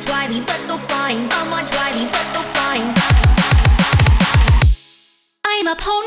watch Wiley, let's go flying. Come watch Wiley, let's go flying. I'm a pony.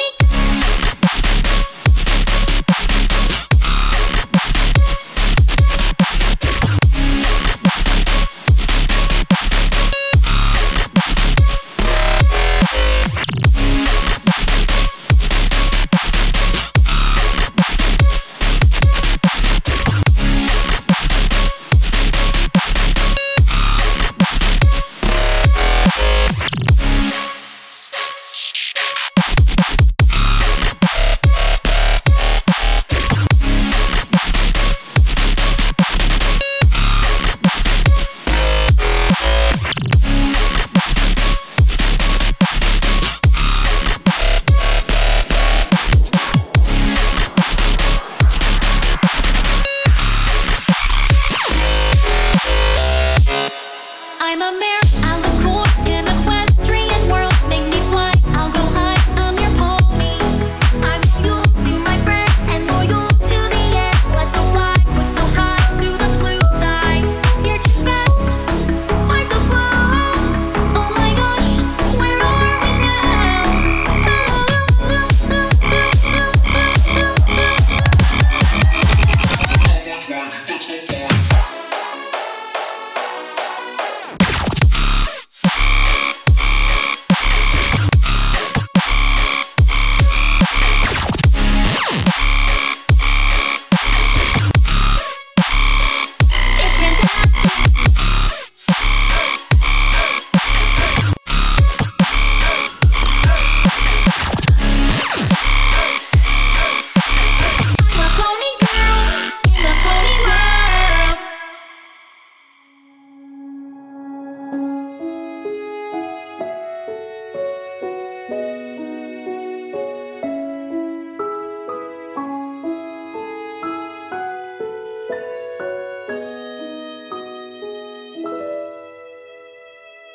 I'm a mare, I look cool in equestrian world. Make me fly, I'll go high, I'm your pony. I'm loyal to my friend and loyal to the end. Let's go fly, quick so high to the blue sky. You're too fast, why so slow? Oh my gosh, where are we now?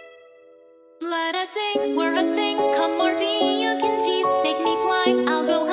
Let us sing, we're a thing. Come Marty, you can tease. Make me fly, I'll go high.